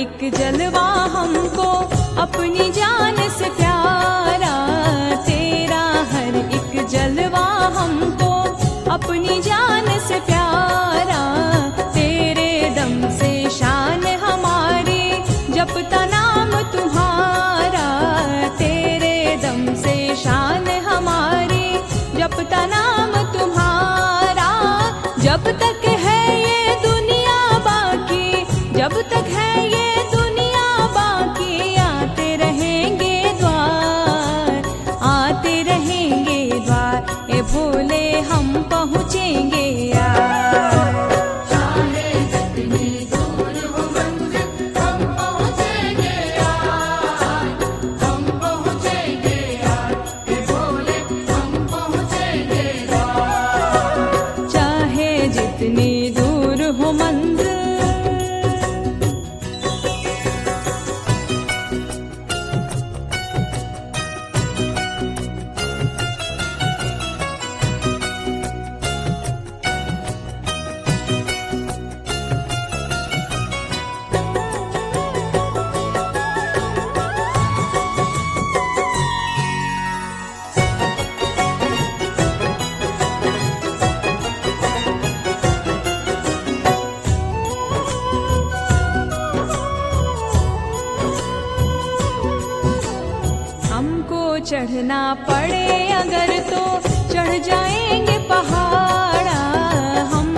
एक जलवा हमको अपनी जान से प्यारा, तेरा हर एक जलवा हमको अपनी जान से प्यारा। तेरे दम से शान हमारी जपता नाम तुम्हारा, तेरे दम से शान हमारी जपता नाम तुम्हारा। जब तक है ये दुनिया बाकी, जब तक है ये दुनिया बाकी, आते रहेंगे द्वार, आते रहेंगे द्वार। ए भोले हम पहुँचेंगे यार। चाहे जितनी दूर हो मंजिल हम पहुँचेंगे यार, हम पहुँचेंगे यार। हे भोले हम पहुँचेंगे यार। चाहे जितनी दूर हो मंजिल। हमको चढ़ना पड़े अगर तो चढ़ जाएंगे पहाड़ा, हम